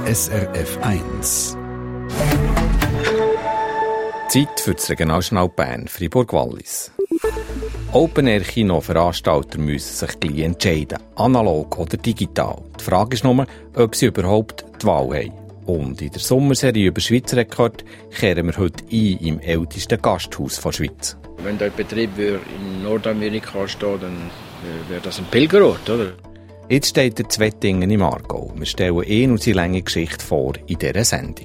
SRF 1. Zeit für das Regionaljournal Bern, Fribourg-Wallis. Open-Air-Kino-Veranstalter müssen sich gleich entscheiden, analog oder digital. Die Frage ist nur, ob sie überhaupt die Wahl haben. Und in der Sommerserie über Schweizer Rekord kehren wir heute ein im ältesten Gasthaus der Schweiz. Wenn der Betrieb in Nordamerika steht, dann wäre das ein Pilgerort, oder? Jetzt steht der Zwettingen im Aargau. Wir stellen ihn und seine lange Geschichte vor in dieser Sendung.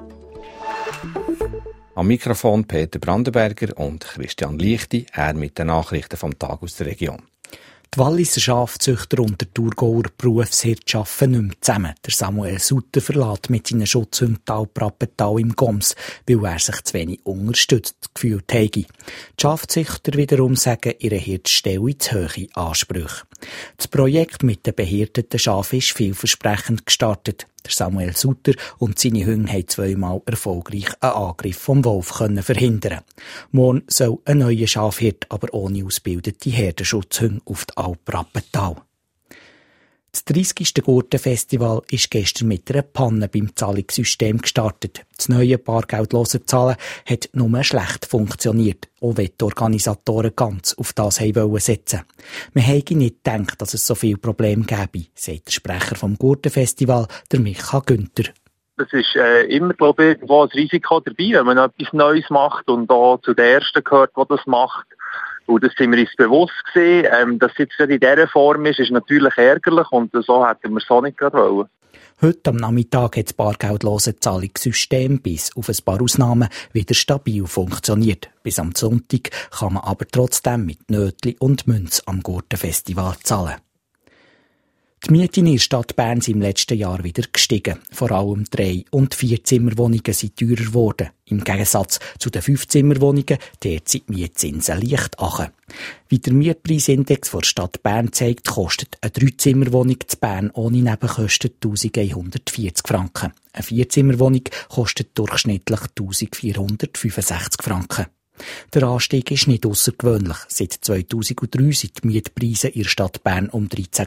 Am Mikrofon Peter Brandenberger und Christian Lichti, er mit den Nachrichten vom Tag aus der Region. Die Walliser Schafzüchter und der Thurgauer Berufshirt arbeiten nicht mehr zusammen. Der Samuel Sutter verlässt mit seinen Schutzhunden Talprappetal im Goms, weil er sich zu wenig unterstützt gefühlt habe. Die Schafzüchter wiederum sagen, ihre Hirte stelle zu hohe Ansprüche. Das Projekt mit den behirteten Schafen ist vielversprechend gestartet. Der Samuel Sutter und seine Hunde haben zweimal erfolgreich einen Angriff vom Wolf verhindern. Morgen soll ein neuer Schafhirt, aber ohne ausgebildete Herdenschutzhunde auf die Alp Rappetal. Das 30. Gurtenfestival ist gestern mit einer Panne beim Zahlungssystem gestartet. Das neue bargeldlose Zahlen hat nur schlecht funktioniert, auch wenn die Organisatoren ganz auf das wollten setzen. Man hätte nicht gedacht, dass es so viele Probleme gäbe, sagt der Sprecher vom Gurtenfestival, der Micha Günther. Es ist immer, glaube ich, irgendwo ein Risiko dabei, wenn man etwas Neues macht und auch zu den Ersten gehört, der das macht. Und das sind wir uns bewusst gewesen. Dass es jetzt in dieser Form ist natürlich ärgerlich und so hätten wir es auch nicht gerade wollen. Heute am Nachmittag hat das bargeldlose Zahlungssystem bis auf ein paar Ausnahmen wieder stabil funktioniert. Bis am Sonntag kann man aber trotzdem mit Nötli und Münz am Gurtenfestival zahlen. Die Mieten in der Stadt Bern sind im letzten Jahr wieder gestiegen. Vor allem 3- und 4-Zimmerwohnungen sind teurer geworden. Im Gegensatz zu den 5-Zimmerwohnungen, dort sind die Mietzinsen leicht angekommen. Wie der Mietpreisindex der Stadt Bern zeigt, kostet eine 3-Zimmerwohnung in Bern ohne Nebenkosten 1140 Franken. Eine 4-Zimmerwohnung kostet durchschnittlich 1465 Franken. Der Anstieg ist nicht aussergewöhnlich. Seit 2003 sind die Mietpreise in der Stadt Bern um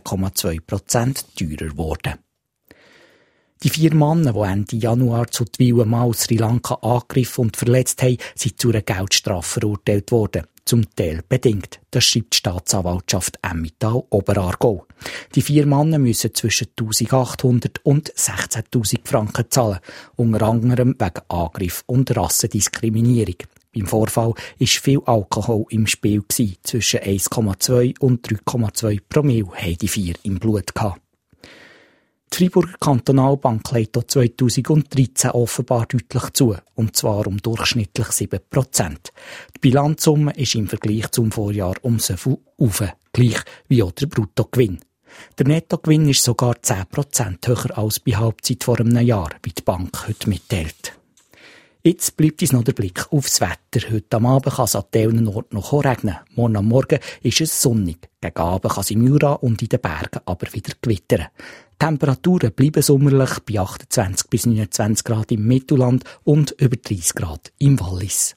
13,2% teurer geworden. Die 4 Männer, die Ende Januar zu Twil mal Sri Lanka angegriffen und verletzt haben, sind zu einer Geldstrafe verurteilt worden. Zum Teil bedingt. Das schreibt die Staatsanwaltschaft Emmental Oberaargau. Die 4 Männer müssen zwischen 1'800 und 16'000 Franken zahlen. Unter anderem wegen Angriff und Rassendiskriminierung. Beim Vorfall war viel Alkohol im Spiel. Zwischen 1,2 und 3,2 Promille haben die 4 im Blut gehabt. Die Freiburger Kantonalbank legt 2013 offenbar deutlich zu, und zwar um durchschnittlich 7%. Die Bilanzsumme ist im Vergleich zum Vorjahr um so viel rauf, gleich wie auch der Bruttogewinn. Der Nettogewinn ist sogar 10% höher als bei Halbzeit vor einem Jahr, wie die Bank heute mitteilt. Jetzt bleibt uns noch der Blick aufs Wetter. Heute am Abend kann es an vielen Orten noch regnen. Morgen am Morgen ist es sonnig. Gegen Abend kann es im Jura und in den Bergen aber wieder gewittern. Die Temperaturen bleiben sommerlich bei 28 bis 29 Grad im Mittelland und über 30 Grad im Wallis.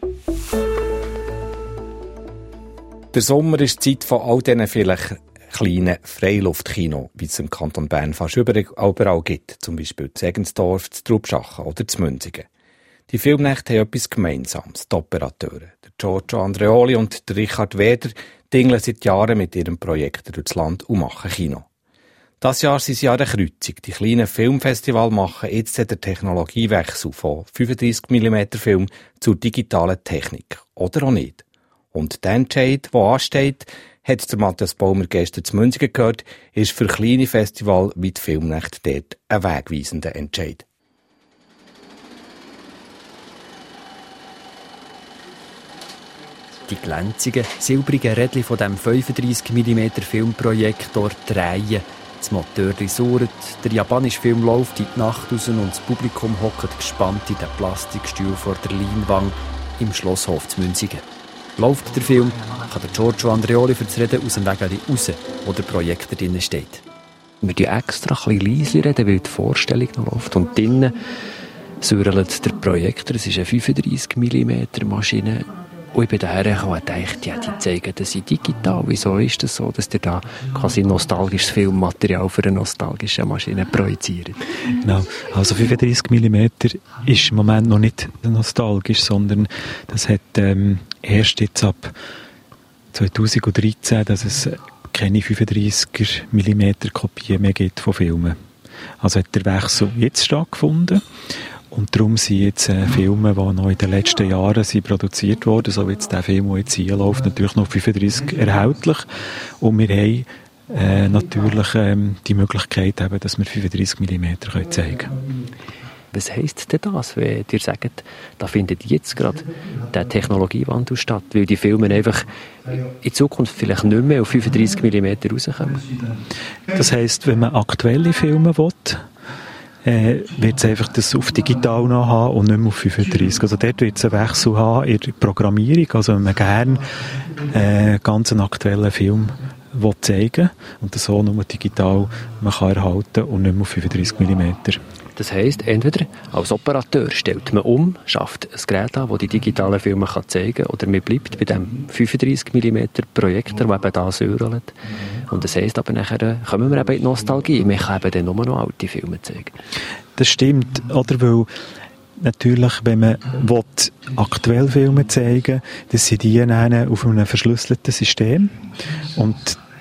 Der Sommer ist die Zeit von all diesen vielleicht kleinen Freiluftkino, wie es im Kanton Bern fast überall gibt. Zum Beispiel zu Egensdorf, zu Trubschachen oder zu Münzigen. Die Filmnächte haben etwas Gemeinsames. Die Operateure, der Giorgio Andreoli und der Richard Weder, dingeln seit Jahren mit ihrem Projekt durchs Land und machen Kino. Das Jahr sind sie an der Kreuzung. Die kleinen Filmfestival machen jetzt den Technologiewechsel von 35 mm Film zur digitalen Technik. Oder auch nicht. Und der Entscheid, der ansteht, hat der Matthias Baumer gestern zu Münzigen gehört, ist für kleine Festival wie die Filmnächte dort ein wegweisender Entscheid. Die glänzigen, silbrigen Rädchen von diesem 35 mm Filmprojektor drehen. Das Motor surrt, der japanische Film läuft in die Nacht raus und das Publikum hockt gespannt in den Plastikstuhl vor der Leinwand im Schlosshof zu Münzigen. Läuft der Film, kann der Giorgio Andreoli für das Reden aus dem Weg raus, wo der Projektor drinnen steht. Wir reden extra ein bisschen leiser reden, weil die Vorstellung noch läuft. Und drinnen surrt der Projektor, es ist eine 35 mm Maschine. Und ich bin daher gekommen und dachte, ja, die zeigen das digital. Wieso ist das so, dass ihr da quasi nostalgisches Filmmaterial für eine nostalgische Maschine projiziert? Genau. Also 35 mm ist im Moment noch nicht nostalgisch, sondern das hat erst jetzt ab 2013, dass es keine 35 mm Kopien mehr gibt von Filmen. Also hat der Wechsel jetzt stattgefunden. Und darum sind jetzt Filme, die noch in den letzten Jahren sind produziert wurden, so wie jetzt der Film, der jetzt hier läuft, natürlich noch 35 erhältlich. Und wir haben natürlich die Möglichkeit, eben, dass wir 35 mm zeigen können. Was heisst denn das, wenn ihr sagt, da findet jetzt gerade der Technologiewandel statt, weil die Filme einfach in Zukunft vielleicht nicht mehr auf 35 mm rauskommen? Das heisst, wenn man aktuelle Filme will, wird es einfach das auf digital noch haben und nicht mehr auf 35. Also dort wird es einen Wechsel haben in der Programmierung. Also wenn man gerne ganz einen aktuellen Film will zeigen und das so nur digital man kann erhalten und nicht mehr auf 35 mm. Das heisst, entweder als Operateur stellt man um, schafft ein Gerät an, das die digitalen Filme zeigen kann, oder man bleibt bei dem 35 mm Projektor, der eben da säurelt. Und das heisst aber nachher, kommen wir eben in die Nostalgie. Man kann eben dann nur noch alte Filme zeigen. Das stimmt, oder? Weil natürlich, wenn man aktuell Filme zeigen will, das sind die auf einem verschlüsselten System. Und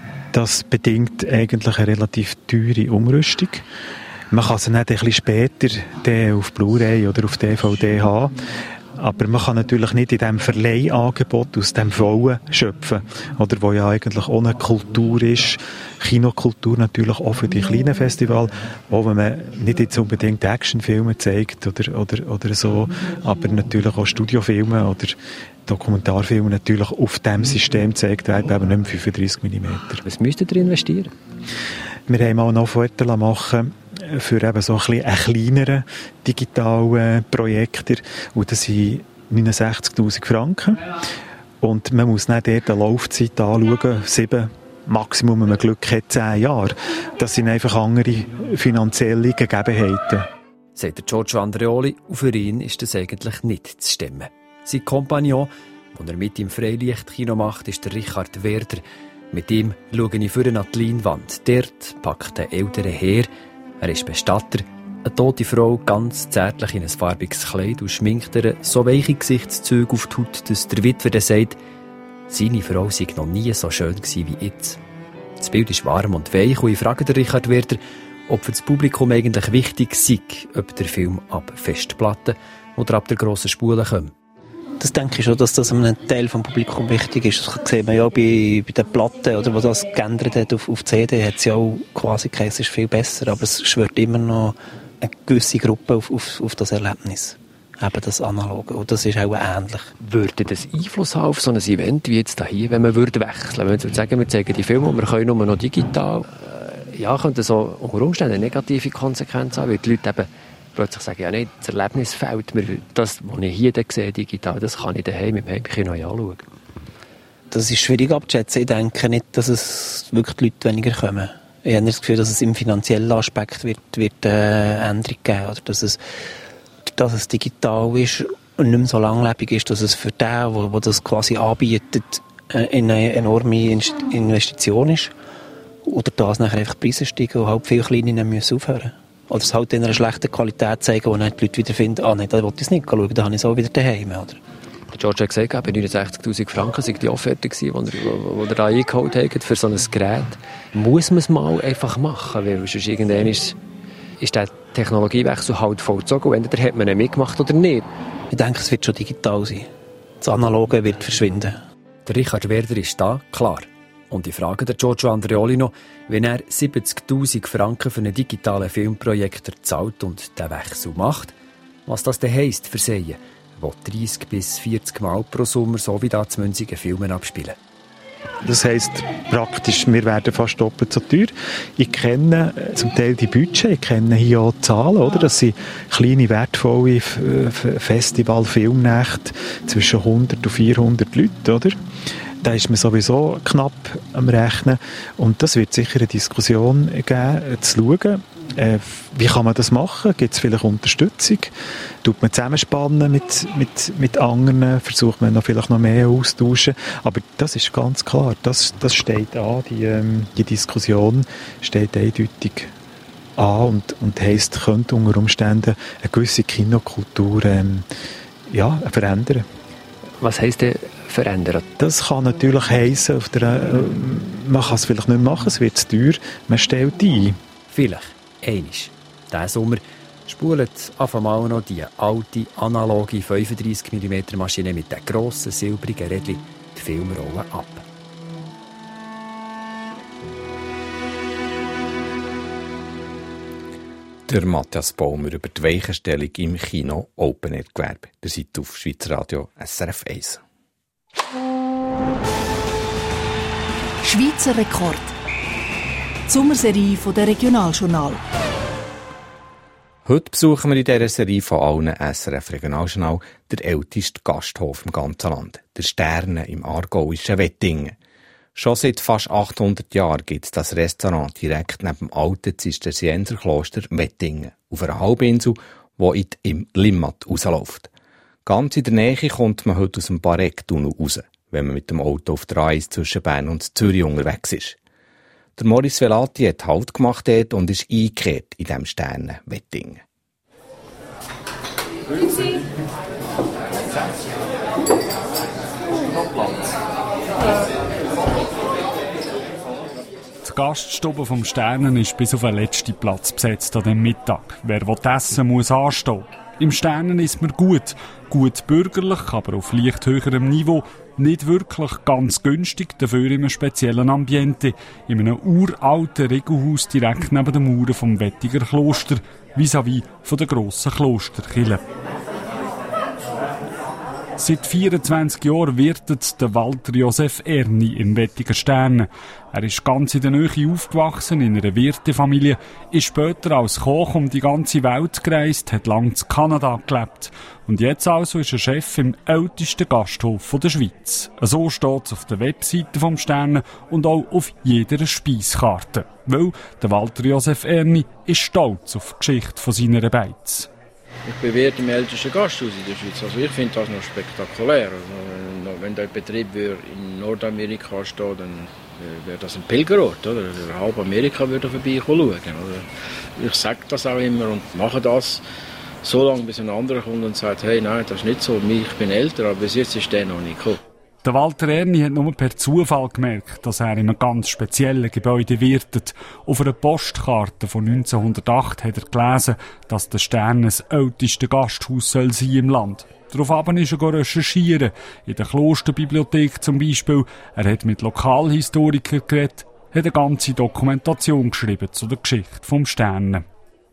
das bedingt eigentlich eine relativ teure Umrüstung. Man kann sie nicht ein bisschen später auf Blu-ray oder auf DVD haben. Aber man kann natürlich nicht in diesem Verleihangebot aus dem Vollen schöpfen. Oder wo ja eigentlich auch eine Kultur ist, Kinokultur natürlich auch für die kleinen Festivals, auch wenn man nicht jetzt unbedingt Actionfilme zeigt oder so, aber natürlich auch Studiofilme oder Dokumentarfilme natürlich auf diesem System zeigt werden, eben nicht mehr 35 mm. Was müsstet ihr investieren? Wir haben auch noch Fotos machen für eben so ein einen kleineren digitalen Projektor. Und das sind 69'000 Franken. Und man muss nicht dort eine Laufzeit anschauen, 7, Maximum, wenn man Glück hat, 10 Jahre. Das sind einfach andere finanzielle Gegebenheiten. Sagt Giorgio Andreoli, und für ihn ist das eigentlich nicht zu stemmen. Sein Kompagnon, den er mit im Freilichtkino macht, ist der Richard Werder. Mit ihm schaue ich vorne an die Leinwand. Dort packt ein älterer Herr. Er ist Bestatter. Eine tote Frau, ganz zärtlich in ein farbiges Kleid und schminkt ihr so weiche Gesichtszüge auf die Haut, dass der Witwer dann sagt, seine Frau sei noch nie so schön gewesen wie jetzt. Das Bild ist warm und weich und ich frage den Richard Werder, ob für das Publikum eigentlich wichtig sei, ob der Film ab Festplatte oder ab der grossen Spule kommt. Das denke ich schon, dass das einem Teil des Publikums wichtig ist. Das sieht man ja bei den Platten, oder, wo das geändert hat auf CD, hat es ja auch quasi geheißen, es ist viel besser, aber es schwört immer noch eine gewisse Gruppe auf das Erlebnis. Eben das Analoge. Und das ist auch ähnlich. Würde das Einfluss haben auf so ein Event wie jetzt hier, wenn man würde wechseln? Wenn wir sagen, wir zeigen die Filme und wir können nur noch digital, ja, könnte so unter Umständen eine negative Konsequenz haben, weil die Leute eben plötzlich sagen, ja nicht, das Erlebnis fehlt mir. Das, was ich hier sehe, digital, das kann ich daheim im Heimkino anschauen. Das ist schwierig abzuschätzen. Ich denke nicht, dass es wirklich die Leute weniger kommen. Ich habe das Gefühl, dass es im finanziellen Aspekt wird Änderung geben. Oder dass es digital ist und nicht mehr so langlebig ist, dass es für den, der das quasi anbietet, eine enorme Investition ist. Oder dass nachher einfach Preise steigen und halt viele Kleine müssen aufhören. Oder es halt in einer schlechten Qualität zeigen, wo dann die Leute wieder finden, nein, da will ich es nicht schauen, da habe ich es auch wieder daheim. Oder? George hat gesagt, bei 69'000 Franken sei die Offerte gewesen, die er da eingeholt hat für so ein Gerät. Muss man es mal einfach machen, weil sonst irgendwann ist der Technologiewechsel halt vollzogen und entweder hat man ihn mitgemacht oder nicht. Ich denke, es wird schon digital sein. Das Analoge wird verschwinden. Der Richard Werder ist da, klar. Und ich frage den Giorgio Andreoli noch, wenn er 70'000 Franken für einen digitalen Filmprojektor zahlt und den Wechsel macht, was das denn heisst für sie, die 30 bis 40 Mal pro Sommer so wie da zu Münzigen Filme abspielen. Das heisst praktisch, wir werden fast doppelt so teuer. Ich kenne zum Teil die Budget, ich kenne hier auch die Zahlen, oder? Das sind kleine, wertvolle Festival-Filmnächte zwischen 100 und 400 Leuten, oder? Da ist man sowieso knapp am Rechnen. Und das wird sicher eine Diskussion geben, zu schauen, Wie kann man das machen? Gibt es vielleicht Unterstützung? Tut man zusammenspannen mit anderen? Versucht man vielleicht noch mehr austauschen? Aber das ist ganz klar, das steht an, die Diskussion steht eindeutig an und heisst, könnte unter Umständen eine gewisse Kinokultur verändern. Was heisst denn verändern? Das kann natürlich heissen, man kann es vielleicht nicht machen, es wird zu teuer, man stellt ein. Vielleicht, einmal. Diesen Sommer spult auf einmal noch die alte, analoge 35 mm Maschine mit den grossen, silbrigen Rädchen die Filmrolle ab. Der Matthias Baumer über die Weichenstellung im Kino Open Air Gewerbe. Der seid auf Schweizer Radio SRF 1. Schweizer Rekord. Die Sommerserie der Regionaljournal. Heute besuchen wir in dieser Serie von allen SRF Regionaljournal den ältesten Gasthof im ganzen Land, der Sterne im aargauischen Wettingen. Schon seit fast 800 Jahren gibt es das Restaurant direkt neben dem alten Zisterzienserkloster Wettingen auf einer Halbinsel, die im Limmat rausläuft. Ganz in der Nähe kommt man heute aus dem Bareck-Tunnel raus, wenn man mit dem Auto auf der A1 zwischen Bern und Zürich unterwegs ist. Der Maurice Velati hat Halt gemacht dort und ist eingekehrt in diesem Sterne Wettingen. Die Gaststube vom Sternen ist bis auf den letzten Platz besetzt an dem Mittag. Wer essen will, muss anstehen. Im Sternen isst man gut bürgerlich, aber auf leicht höherem Niveau. Nicht wirklich ganz günstig, dafür in einem speziellen Ambiente. In einem uralten Regelhaus direkt neben den Mauern vom Wettiger Kloster, vis-à-vis von der grossen Klosterkirche. Seit 24 Jahren wirtet der Walter Josef Erni im Wettiger Sterne. Er ist ganz in der Nähe aufgewachsen, in einer Wirtefamilie, ist später als Koch um die ganze Welt gereist, hat lange in Kanada gelebt. Und jetzt also ist er Chef im ältesten Gasthof der Schweiz. So steht es auf der Webseite vom Sterne und auch auf jeder Speiskarte. Weil der Walter Josef Erni ist stolz auf die Geschichte von seiner Beiz. Ich bin Wirt im ältesten Gasthaus in der Schweiz. Also ich finde das noch spektakulär. Also wenn der Betrieb in Nordamerika steht, dann wäre das ein Pilgerort. Oder? Halb Amerika würde vorbeikommen schauen. Also ich sage das auch immer und mache das so lange, bis ein anderer kommt und sagt, hey, nein, das ist nicht so, ich bin älter, aber bis jetzt ist der noch nicht gekommen. Der Walter Erni hat nur per Zufall gemerkt, dass er in einem ganz speziellen Gebäude wirtet. Auf einer Postkarte von 1908 hat er gelesen, dass der Stern das älteste Gasthaus soll sein im Land. Daraufhin ist er recherchieren, in der Klosterbibliothek zum Beispiel. Er hat mit Lokalhistorikern geredet, hat eine ganze Dokumentation geschrieben zu der Geschichte vom Stern.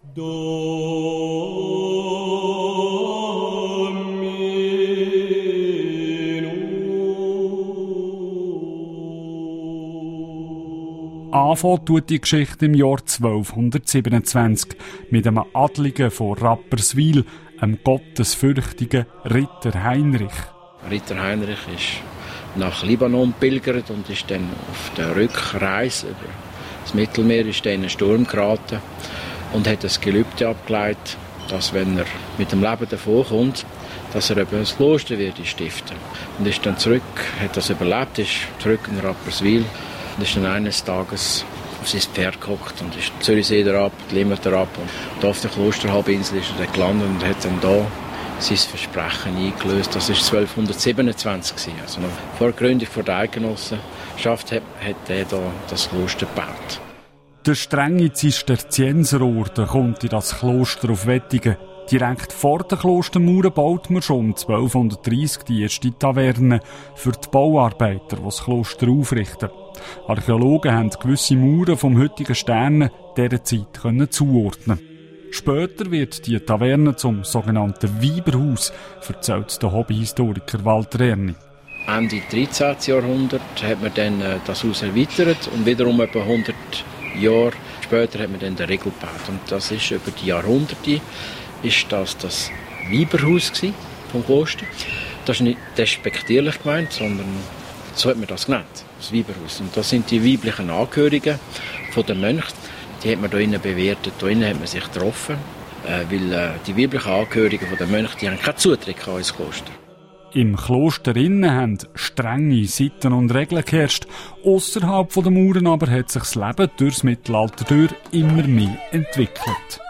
Anfangen tut die Geschichte im Jahr 1227 mit einem Adligen von Rapperswil, einem gottesfürchtigen Ritter Heinrich. Ritter Heinrich ist nach Libanon pilgert und ist dann auf der Rückreise über das Mittelmeer ist dann in einen Sturm geraten und hat das Gelübde abgeleitet, dass wenn er mit dem Leben davonkommt, dass er eben ein Kloster wird stiften. Und ist dann zurück, hat das überlebt, ist zurück in Rapperswil. Und ist dann eines Tages auf sein Pferd gehockt und ist Zürichsee ab, die Limmat ab. Und da auf der Klosterhalbinsel ist er dann gelandet und hat dann da sein Versprechen eingelöst. Das war 1227. Also noch vor der Gründung der Eidgenossenschaft hat er da das Kloster gebaut. Der strenge Zisterzienserorden kommt in das Kloster auf Wettingen. Direkt vor den Klostermauern baut man schon 1230 die erste Taverne für die Bauarbeiter, die das Kloster aufrichten. Archäologen haben gewisse Mauern vom heutigen Sterne dieser Zeit zuordnen. Später wird die Taverne zum sogenannten Weiberhaus, erzählt der Hobbyhistoriker Walter Erni. Ende 13. Jahrhundert hat man dann das Haus erweitert und wiederum etwa 100 Jahre später hat man dann den Riegel gebaut. Und das ist über die Jahrhunderte ist das Weiberhaus vom Kloster. Das ist nicht despektierlich gemeint, sondern so hat man das genannt, das Weiberhaus. Und das sind die weiblichen Angehörigen von den Mönchen. die hat man hier innen bewertet. Hier innen hat man sich getroffen, weil die weiblichen Angehörigen der Mönche, die haben keinen Zutritt ins Kloster. Im Kloster innen haben strenge Sitten und Regeln geherrscht. Ausserhalb der Mauern aber hat sich das Leben durchs Mittelalter durch immer mehr entwickelt.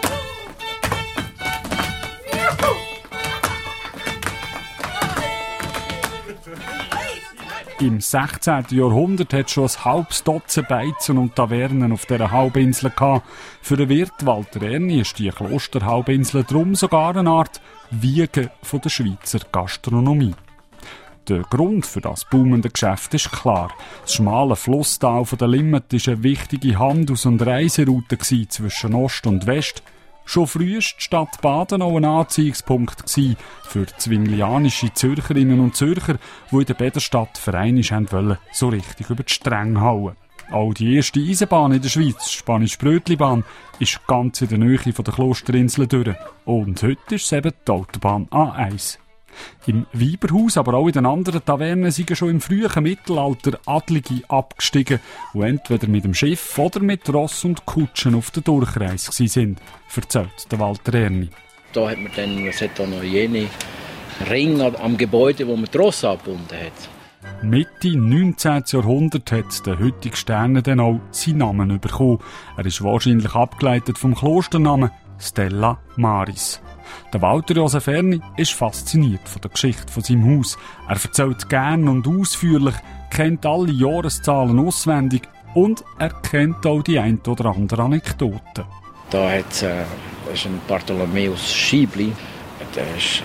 Im 16. Jahrhundert hat es schon ein halbes Dutzend Beizen und Tavernen auf dieser Halbinsel gehabt. Für den Wirt Walter Erni ist die Klosterhalbinsel darum sogar eine Art Wiege von der Schweizer Gastronomie. Der Grund für das boomende Geschäft ist klar. Das schmale Flusstal von der Limmat war eine wichtige Handels- und Reiseroute zwischen Ost und West. Schon früh war die Stadt Baden auch ein Anziehungspunkt für zwinglianische Zürcherinnen und Zürcher, die in der Bäderstadt vereinisch wollten, so richtig über die Stränge hauen. Auch die erste Eisenbahn in der Schweiz, die Spanische Brötlibahn, ist ganz in der Nähe von der Klosterinsel durch. Und heute ist es eben die Autobahn A1. Im Weiberhaus, aber auch in den anderen Tavernen sind schon im frühen Mittelalter Adlige abgestiegen, die entweder mit dem Schiff oder mit Ross und Kutschen auf der Durchreise waren, erzählt der Walter Erni. Da hat man dann, es hat da noch jene Ringe am Gebäude, wo man die Ross angebunden hat. Mitte 19. Jahrhundert hat der heutige Sterne dann auch seinen Namen bekommen. Er ist wahrscheinlich abgeleitet vom Klosternamen Stella Maris. Der Walter Josef Erni ist fasziniert von der Geschichte von seinem Haus. Er erzählt gern und ausführlich, kennt alle Jahreszahlen auswendig und er kennt auch die ein oder andere Anekdote. Da hat ist ein Bartholomäus Schiebli, der ist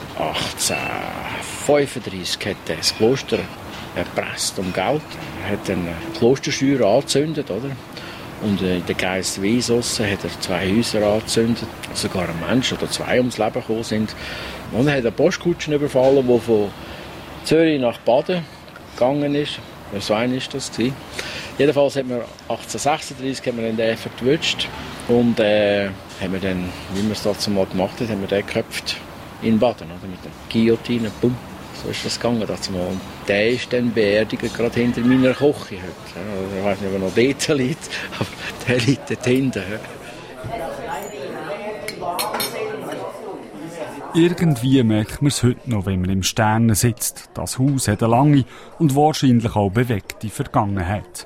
1835 hat das Kloster erpresst um Geld. Er hat eine Klostersteuer angezündet, oder? Und in der Geistweise hat er 2 Häuser angezündet, sogar ein Mensch oder 2 ums Leben gekommen sind. Und er hat eine Postkutschen überfallen, die von Zürich nach Baden gegangen ist. So ein ist das gewesen. Jedenfalls hat man 1836 haben wir den verwünscht und haben wir dann, wie wir es dazu mal gemacht haben, haben wir den geköpft in Baden, oder? Mit der Guillotine, bumm. So ist das gegangen. Und der ist dann beerdigt, gerade hinter meiner Küche heute. Ich weiß nicht, ob er noch dort liegt, aber der liegt dort hinten. Irgendwie merkt man es heute noch, wenn man im Sterne sitzt. Das Haus hat eine lange und wahrscheinlich auch bewegte Vergangenheit.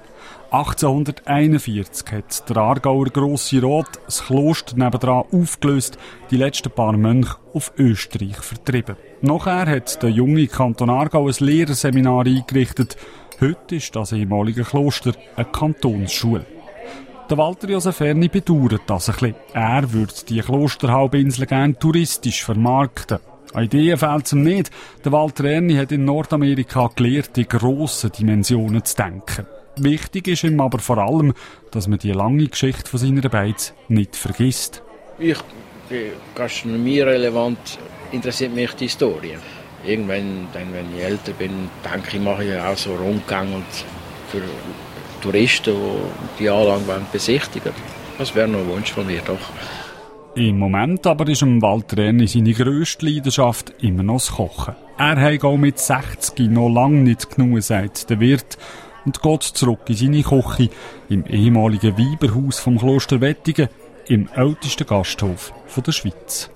1841 hat der Aargauer Grosse Rat das Kloster nebendran aufgelöst, die letzten paar Mönche auf Österreich vertrieben. Nachher hat der junge Kanton Aargau ein Lehrerseminar eingerichtet. Heute ist das ehemalige Kloster eine Kantonsschule. Der Walter Josef Erni bedauert das ein bisschen. Er würde die Klosterhalbinsel gerne touristisch vermarkten. An Ideen fehlt es ihm nicht. Der Walter Erni hat in Nordamerika gelernt, in grossen Dimensionen zu denken. Wichtig ist ihm aber vor allem, dass man die lange Geschichte von seiner Beiz nicht vergisst. Ich bin gastronomie-relevant, interessiert mich die Historie. Irgendwann, dann, wenn ich älter bin, denke ich, mache ich auch so Rundgänge für Touristen, die die Anlage besichtigen. Das wäre noch ein Wunsch von mir, doch. Im Moment aber ist Walter Erni seine grösste Leidenschaft immer noch das Kochen. Er hat auch mit 60 noch lange nicht genug, sagt der Wirt, und geht zurück in seine Küche im ehemaligen Weiberhaus vom Kloster Wettingen, im ältesten Gasthof der Schweiz.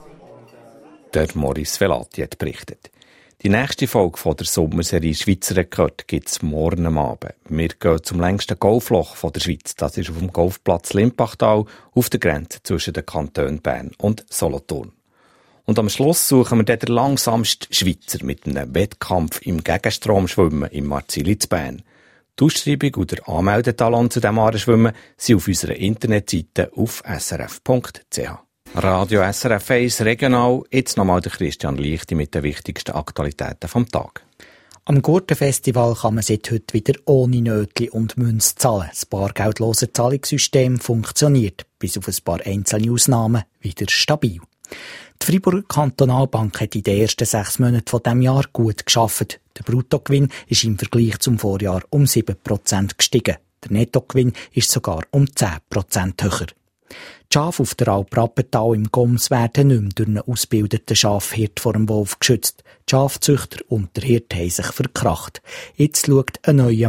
Der Maurice Velati hat berichtet. Die nächste Folge von der Sommerserie Schweizer Rekord gibt es morgen am Abend. Wir gehen zum längsten Golfloch der Schweiz. Das ist auf dem Golfplatz Limpachtal auf der Grenze zwischen den Kantonen Bern und Solothurn. Und am Schluss suchen wir den langsamsten Schweizer mit einem Wettkampf im Gegenstromschwimmen im Marzili zu Bern. Die Ausschreibung und der Anmeldetalon zu diesem Arenschwimmen sind auf unserer Internetseite auf srf.ch. Radio SRF 1 regional, jetzt nochmal der Christian Lichti mit den wichtigsten Aktualitäten vom Tag. Am Gurtenfestival kann man seit heute wieder ohne Nötli und Münze zahlen. Das bargeldlose Zahlungssystem funktioniert, bis auf ein paar einzelne Ausnahmen, wieder stabil. Die Freiburger Kantonalbank hat in den ersten 6 Monaten von diesem Jahr gut gearbeitet. Der Bruttogewinn ist im Vergleich zum Vorjahr um 7% gestiegen. Der Nettogewinn ist sogar um 10% höher. Die Schafe auf der Alp Rappental im Goms werden nicht mehr durch einen ausgebildeten Schafhirt vor dem Wolf geschützt. Die Schafzüchter und der Hirt haben sich verkracht. Jetzt schaut ein neuer Mann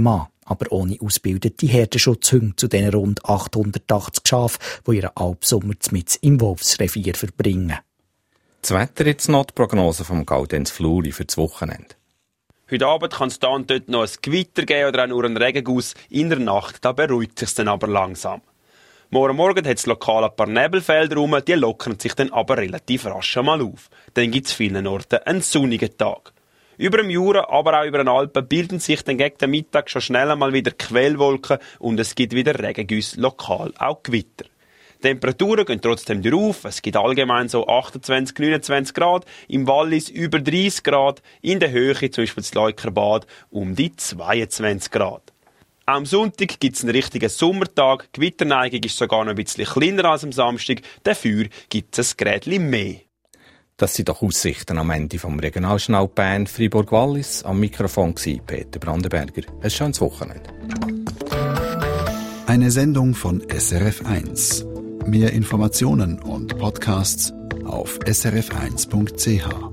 aber ohne ausgebildete Herdenschutzhunde zu den rund 880 Schafen, die ihren Albsommer mitten im Wolfsrevier verbringen. Das Wetter jetzt noch die Prognose vom Gaudenz Fluri für das Wochenende. Heute Abend kann es da und dort noch ein Gewitter geben oder auch nur einen Regenguss. In der Nacht da beruhigt sich dann aber langsam. Morgen hat es lokal ein paar Nebelfelder rum, die lockern sich dann aber relativ rasch einmal auf. Dann gibt es vielen Orten einen sonnigen Tag. Über dem Jura, aber auch über den Alpen bilden sich dann gegen den Mittag schon schnell einmal wieder Quellwolken und es gibt wieder Regengüsse, lokal auch Gewitter. Die Temperaturen gehen trotzdem rauf. Es gibt allgemein so 28, 29 Grad, im Wallis über 30 Grad, in der Höhe, zum Beispiel das Leukerbad, um die 22 Grad. Auch am Sonntag gibt es einen richtigen Sommertag. Die Gewitterneigung ist sogar noch ein bisschen kleiner als am Samstag. Dafür gibt es ein Grätchen mehr. Das sind doch Aussichten am Ende vom Regionaljournal Bern Fribourg-Wallis. Am Mikrofon war Peter Brandenberger. Ein schönes Wochenende. Eine Sendung von SRF1. Mehr Informationen und Podcasts auf srf1.ch.